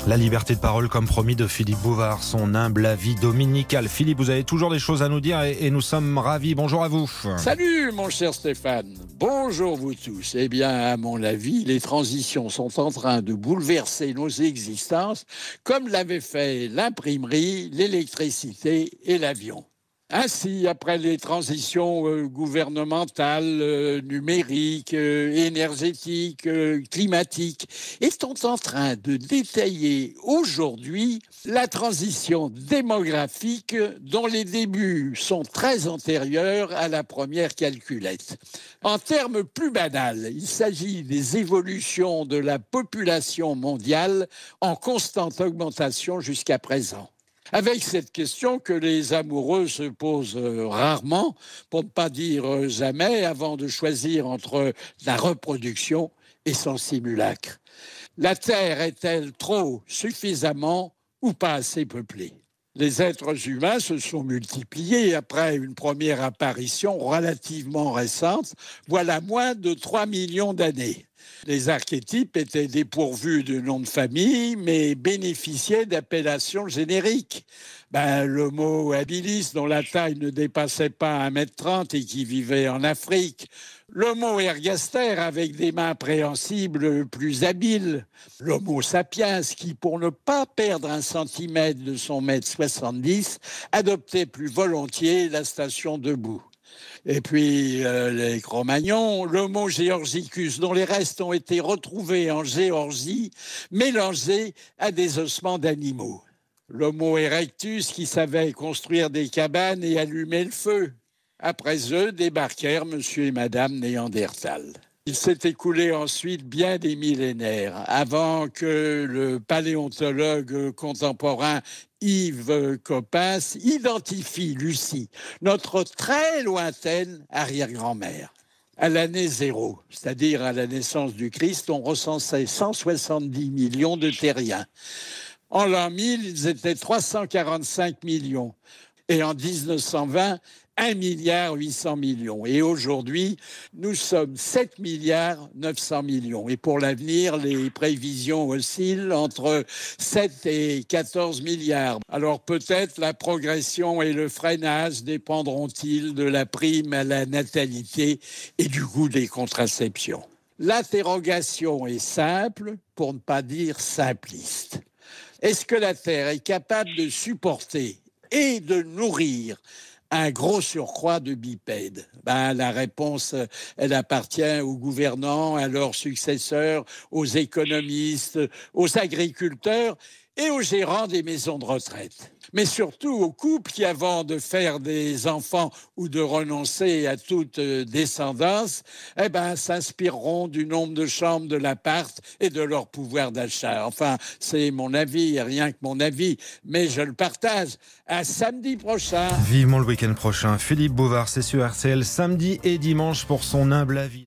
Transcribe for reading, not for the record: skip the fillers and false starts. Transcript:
La liberté de parole comme promis de Philippe Bouvard, son humble avis dominical. Philippe, vous avez toujours des choses à nous dire et nous sommes ravis. Bonjour à vous. Salut mon cher Stéphane, bonjour vous tous. Eh bien, à mon avis, les transitions sont en train de bouleverser nos existences comme l'avaient fait l'imprimerie, l'électricité et l'avion. Ainsi, après les transitions gouvernementales, numériques, énergétiques, climatiques, est en train de détailler aujourd'hui la transition démographique dont les débuts sont très antérieurs à la première calculette. En termes plus banals, il s'agit des évolutions de la population mondiale en constante augmentation jusqu'à présent. Avec cette question que les amoureux se posent rarement, pour ne pas dire jamais, avant de choisir entre la reproduction et son simulacre. La Terre est-elle trop, suffisamment ou pas assez peuplée ? Les êtres humains se sont multipliés après une première apparition relativement récente, voilà moins de 3 millions d'années. Les archétypes étaient dépourvus de nom de famille, mais bénéficiaient d'appellations génériques. L'Homo habilis, dont la taille ne dépassait pas 1,30 m et qui vivait en Afrique. L'Homo ergaster, avec des mains préhensibles plus habiles. L'Homo sapiens, qui, pour ne pas perdre 1 centimètre de son 1,70 m, adoptait plus volontiers la station debout. Et puis les Cro-Magnons, l'Homo georgicus, dont les restes ont été retrouvés en Géorgie, mélangés à des ossements d'animaux. L'Homo erectus, qui savait construire des cabanes et allumer le feu. Après eux, débarquèrent monsieur et madame Néandertal. Il s'est écoulé ensuite bien des millénaires avant que le paléontologue contemporain Yves Coppens identifie Lucie, notre très lointaine arrière-grand-mère. À l'année 0, c'est-à-dire à la naissance du Christ, on recensait 170 millions de terriens. En l'an 1000, ils étaient 345 millions. Et en 1920, 1,8 milliard. Et aujourd'hui, nous sommes 7,9 milliards. Et pour l'avenir, les prévisions oscillent entre 7 et 14 milliards. Alors peut-être la progression et le freinage dépendront-ils de la prime à la natalité et du coût des contraceptions. L'interrogation est simple, pour ne pas dire simpliste. Est-ce que la Terre est capable de supporter et de nourrir un gros surcroît de bipèdes? La réponse, elle appartient aux gouvernants, à leurs successeurs, aux économistes, aux agriculteurs et aux gérants des maisons de retraite. Mais surtout aux couples qui, avant de faire des enfants ou de renoncer à toute descendance, s'inspireront du nombre de chambres de l'appart et de leur pouvoir d'achat. Enfin, c'est mon avis, rien que mon avis, mais je le partage. À samedi prochain. Vivement le week-end prochain. Philippe Bouvard, c'est sur RTL, samedi et dimanche pour son humble avis.